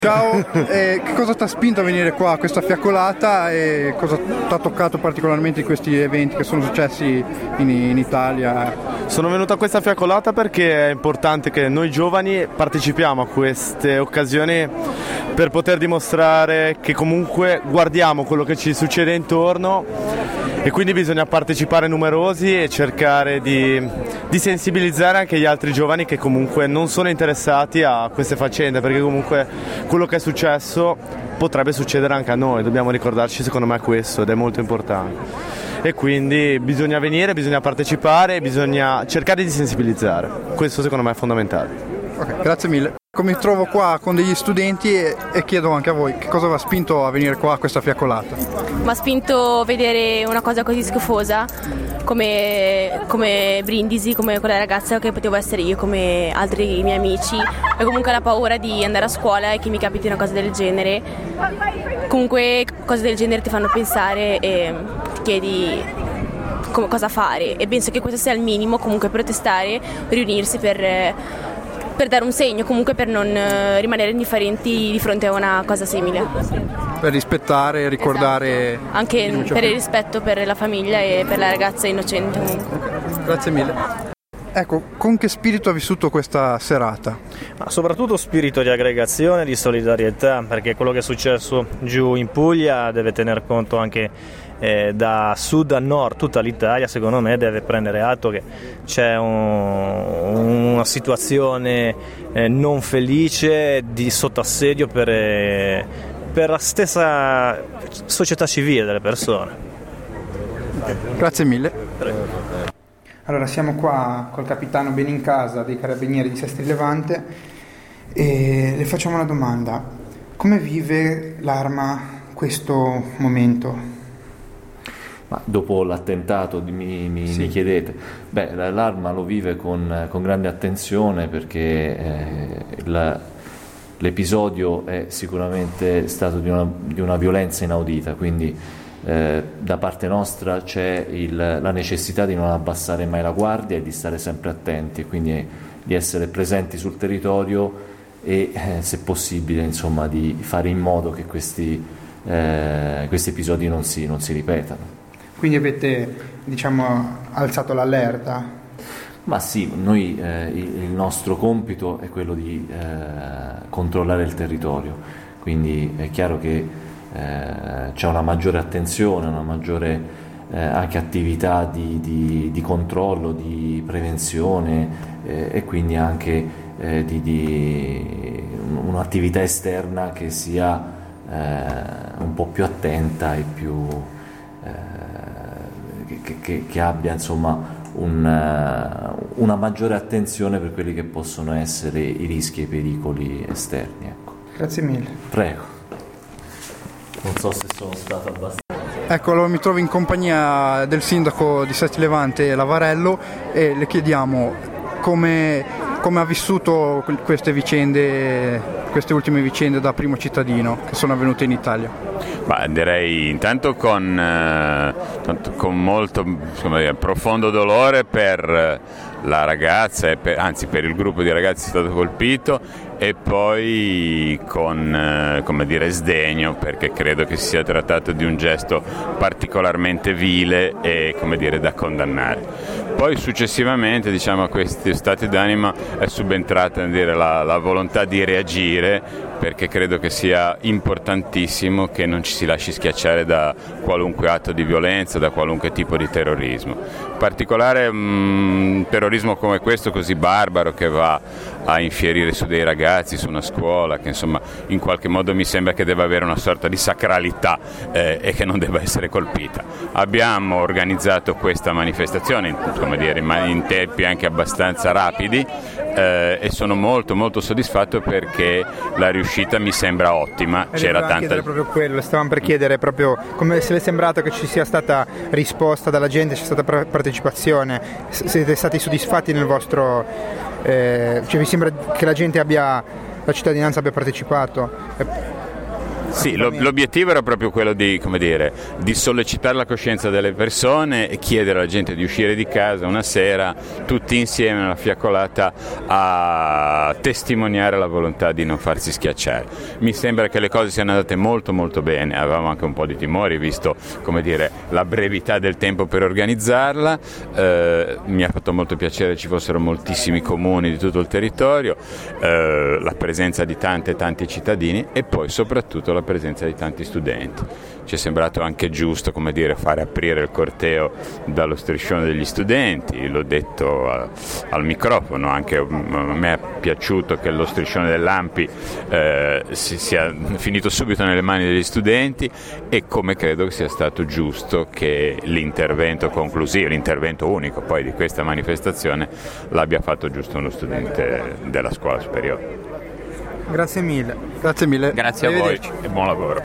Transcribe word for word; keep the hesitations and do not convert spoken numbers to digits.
Ciao, eh, che cosa ti ha spinto a venire qua a questa fiaccolata e cosa ti ha toccato particolarmente in questi eventi che sono successi in, in Italia? Sono venuto a questa fiaccolata perché è importante che noi giovani partecipiamo a queste occasioni per poter dimostrare che comunque guardiamo quello che ci succede intorno e quindi bisogna partecipare numerosi e cercare di, di sensibilizzare anche gli altri giovani che comunque non sono interessati a queste faccende, perché comunque quello che è successo potrebbe succedere anche a noi, dobbiamo ricordarci secondo me questo ed è molto importante e quindi bisogna venire, bisogna partecipare, bisogna cercare di sensibilizzare, questo secondo me è fondamentale. Ok, grazie mille. Mi trovo qua con degli studenti e, e chiedo anche a voi che cosa vi ha spinto a venire qua a questa fiaccolata. Mi ha spinto a vedere una cosa così schifosa come, come Brindisi, come quella ragazza che potevo essere io, come altri miei amici, e comunque la paura di andare a scuola e che mi capiti una cosa del genere. Comunque cose del genere ti fanno pensare e ti chiedi come, cosa fare, e penso che questo sia il minimo, comunque protestare, riunirsi per... per dare un segno, comunque per non rimanere indifferenti di fronte a una cosa simile. Per rispettare e ricordare. Esatto. Anche per il rispetto per la famiglia e per la ragazza innocente comunque. Okay. Grazie mille. Ecco, con che spirito ha vissuto questa serata? Ma soprattutto spirito di aggregazione, di solidarietà, perché quello che è successo giù in Puglia deve tener conto anche eh, da sud a nord, tutta l'Italia secondo me deve prendere atto che c'è un, una situazione eh, non felice di sotto assedio per, eh, per la stessa società civile delle persone. Grazie mille. Prego. Allora, siamo qua col capitano Benincasa dei Carabinieri di Sestri Levante e le facciamo una domanda. Come vive l'Arma questo momento? Ma dopo l'attentato mi, mi, sì. mi chiedete, beh, l'Arma lo vive con, con grande attenzione perché eh, il, l'episodio è sicuramente stato di una, di una violenza inaudita, quindi Eh, da parte nostra c'è il, la necessità di non abbassare mai la guardia e di stare sempre attenti, quindi di essere presenti sul territorio e eh, se possibile insomma di fare in modo che questi, eh, questi episodi non si, non si ripetano. Quindi avete diciamo alzato l'allerta? Ma sì, noi eh, il nostro compito è quello di eh, controllare il territorio, quindi è chiaro che Eh, c'è una maggiore attenzione, una maggiore eh, anche attività di, di, di controllo, di prevenzione eh, e quindi anche eh, di, di un'attività esterna che sia eh, un po' più attenta e più eh, che, che, che abbia insomma un, una maggiore attenzione per quelli che possono essere i rischi e i pericoli esterni. Ecco. Grazie mille. Prego. Non so se sono stato abbastanza. Ecco, allora mi trovo in compagnia del sindaco di Sestri Levante, Lavarello, e le chiediamo come, come ha vissuto queste vicende, queste ultime vicende da primo cittadino che sono avvenute in Italia. Bah, direi intanto con, eh, con molto insomma, profondo dolore per la ragazza, e per, anzi per il gruppo di ragazzi stato colpito, e poi con eh, come dire sdegno, perché credo che si sia trattato di un gesto particolarmente vile e come dire da condannare. Poi successivamente diciamo a questi stati d'anima è subentrata dire, la, la volontà di reagire, perché credo che sia importantissimo che non ci si lasci schiacciare da qualunque atto di violenza, da qualunque tipo di terrorismo. In particolare un terrorismo come questo, così barbaro, che va a infierire su dei ragazzi, su una scuola, che insomma in qualche modo mi sembra che debba avere una sorta di sacralità eh, e che non debba essere colpita. Abbiamo organizzato questa manifestazione come dire, in tempi anche abbastanza rapidi eh, e sono molto molto soddisfatto perché la riuscita mi sembra ottima. E c'era tanta proprio quello, stavamo per chiedere proprio come se le è sembrato che ci sia stata risposta dalla gente, c'è stata partecipazione, siete stati soddisfatti nel vostro eh, cioè vi sembra che la gente abbia, la cittadinanza abbia partecipato? Sì, lo, l'obiettivo era proprio quello di, come dire, di sollecitare la coscienza delle persone e chiedere alla gente di uscire di casa una sera tutti insieme nella fiaccolata a testimoniare la volontà di non farsi schiacciare. Mi sembra che le cose siano andate molto molto bene, avevamo anche un po' di timori visto, come dire, la brevità del tempo per organizzarla, eh, mi ha fatto molto piacere ci fossero moltissimi comuni di tutto il territorio, eh, la presenza di tante e tanti cittadini e poi soprattutto la presenza di tanti studenti. Ci è sembrato anche giusto, come dire, fare aprire il corteo dallo striscione degli studenti, l'ho detto a, al microfono, anche a me è piaciuto che lo striscione dell'A M P I eh, si sia finito subito nelle mani degli studenti e come credo che sia stato giusto che l'intervento conclusivo, l'intervento unico poi di questa manifestazione l'abbia fatto giusto uno studente della scuola superiore. Grazie mille. Grazie mille. Grazie a voi e buon lavoro.